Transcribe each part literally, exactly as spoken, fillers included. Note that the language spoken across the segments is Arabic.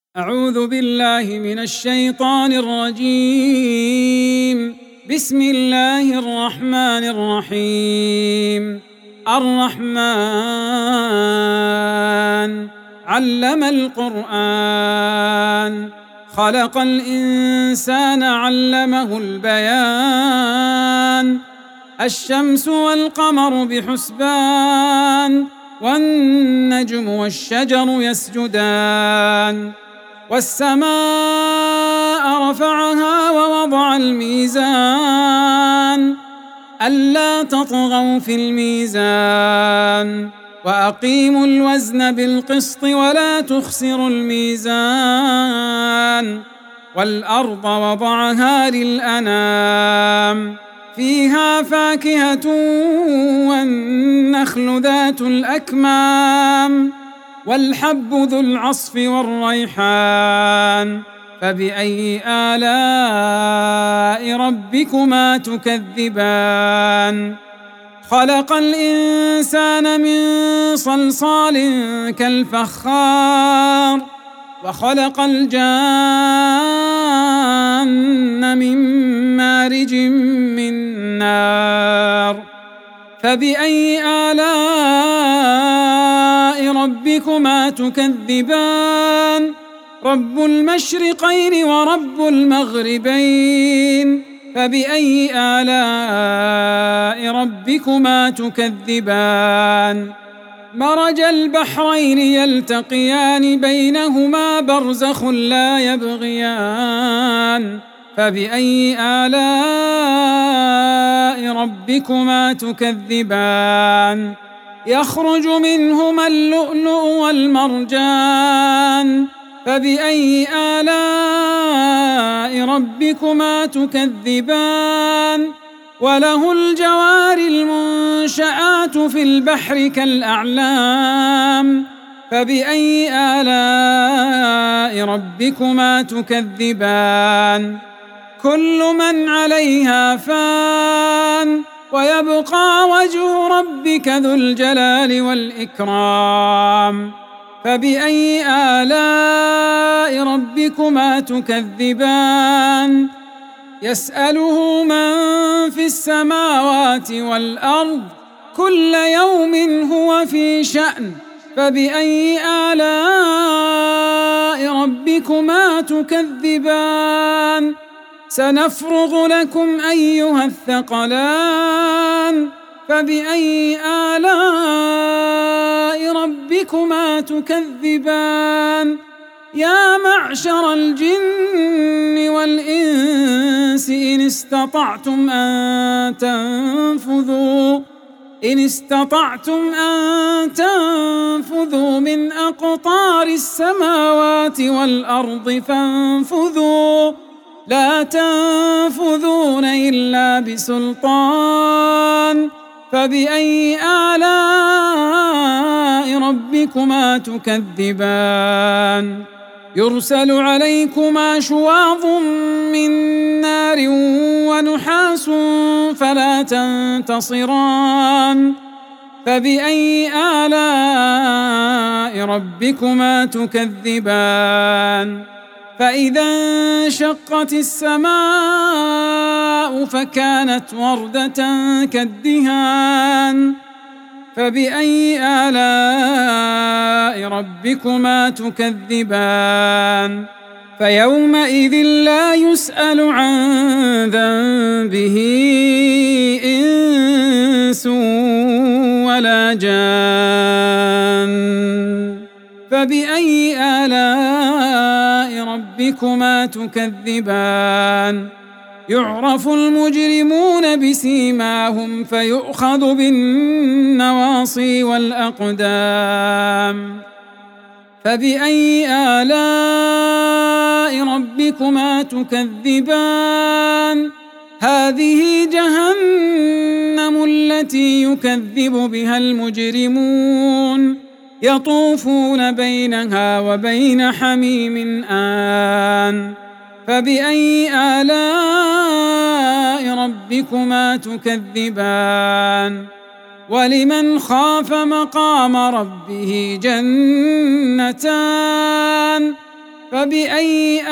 أعوذ بالله من الشيطان الرجيم. بسم الله الرحمن الرحيم. الرحمن علم القرآن، خلق الإنسان علمه البيان. الشمس والقمر بحسبان، والنجم والشجر يسجدان. والسماء رفعها ووضع الميزان، ألا تطغوا في الميزان، وأقيموا الوزن بالقسط ولا تخسروا الميزان. والأرض وضعها للأنام، فيها فاكهة والنخل ذات الأكمام، والحب ذو العصف والريحان. فبأي آلاء ربكما تكذبان؟ خلق الإنسان من صلصال كالفخار، وخلق الجان من مارج من نار. فبأي آلاء ربكما تكذبان؟ رب المشرقين ورب المغربين. فبأي آلاء ربكما تكذبان؟ مرج البحرين يلتقيان، بينهما برزخ لا يبغيان. فبأي آلاء ربكما تكذبان؟ يخرج منهما اللؤلؤ والمرجان. فبأي آلاء ربكما تكذبان؟ وله الجوار المنشآت في البحر كالأعلام. فبأي آلاء ربكما تكذبان؟ كل من عليها فان، ويبقى وجه ربك ذو الجلال والإكرام. فبأي آلاء ربكما تكذبان؟ يسأله من في السماوات والأرض، كل يوم هو في شأن. فبأي آلاء ربكما تكذبان؟ سنفرغ لكم أيها الثقلان. فبأي آلاء ربكما تكذبان؟ يا معشر الجن والإنس إن استطعتم أن تنفذوا إن استطعتم أن تنفذوا من أقطار السماوات والأرض فانفذوا، لا تنفذون إلا بسلطان. فبأي آلاء ربكما تكذبان؟ يرسل عليكما شواظ من نار ونحاس فلا تنتصران. فبأي آلاء ربكما تكذبان؟ فإذا انشقت السماء فكانت وردة كالدهان. فبأي آلاء ربكما تكذبان؟ فيومئذ لا يسأل عن ذنبه إنس ولا جان. فبأي آلاء ربكما تكذبان؟ يعرف المجرمون بسيماهم فيؤخذ بالنواصي والأقدام. فبأي آلاء ربكما تكذبان؟ هذه جهنم التي يكذب بها المجرمون، يطوفون بينها وبين حميم آن. فبأي آلاء ربكما تكذبان؟ ولمن خاف مقام ربه جنتان فبأي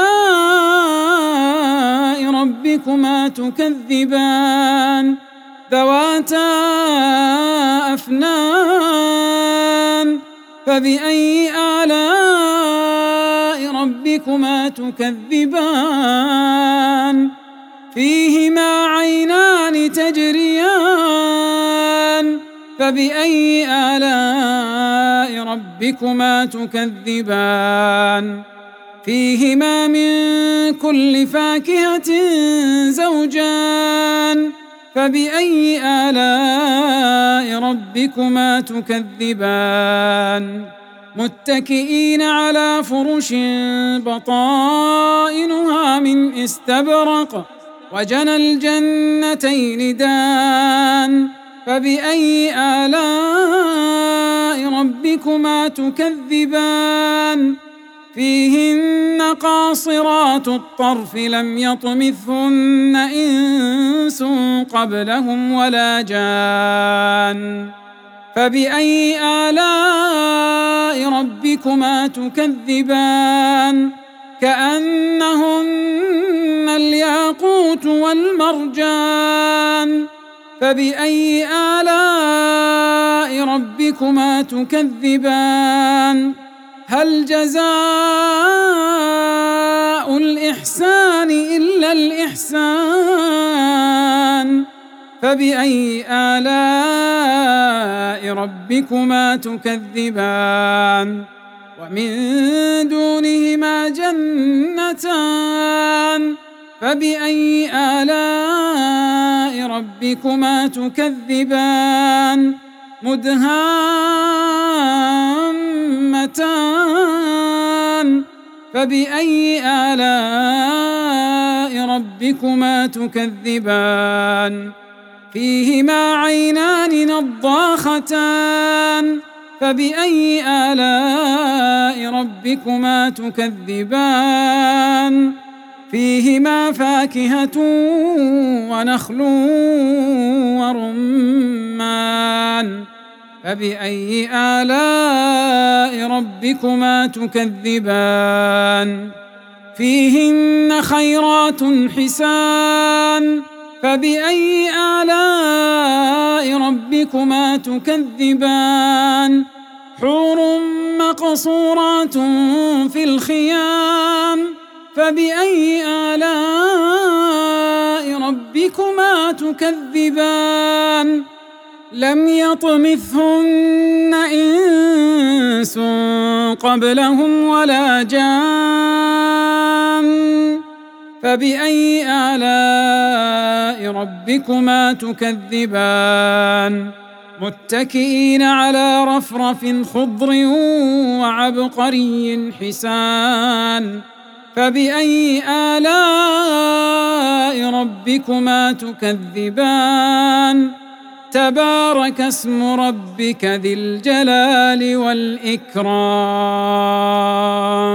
آلاء ربكما تكذبان ذواتا أفنان فبأي آلاء ربكما تكذبان فيهما عينان تجريان فبأي آلاء ربكما تكذبان فيهما من كل فاكهة زوجان فبأي آلاء ربكما تكذبان متكئين على فرش بطائنها من استبرق وجنى الجنتين دان فبأي آلاء ربكما تكذبان فيهن قاصرات الطرف لم يطمثهن إنس قبلهم ولا جان فبأي آلاء ربكما تكذبان كأنهن الياقوت والمرجان فبأي آلاء ربكما تكذبان هل جزاء الإحسان إلا الإحسان فبأي آلاء ربكما تكذبان ومن دونهما جنتان فبأي آلاء ربكما تكذبان مدهامتان فبأي آلاء ربكما تكذبان فيهما عينان نضاختان فبأي آلاء ربكما تكذبان فيهما فاكهة ونخل ورمان فبأي آلاء ربكما تكذبان فيهن خيرات حسان فبأي آلاء ربكما تكذبان حور مقصورات في الخيام فبأي آلاء ربكما تكذبان لم يطمثهن إنس قبلهم ولا جان فبأي آلاء ربكما تكذبان متكئين على رفرف خضر وعبقري حسان فبأي آلاء ربكما تكذبان تبارك اسم ربك ذي الجلال والإكرام.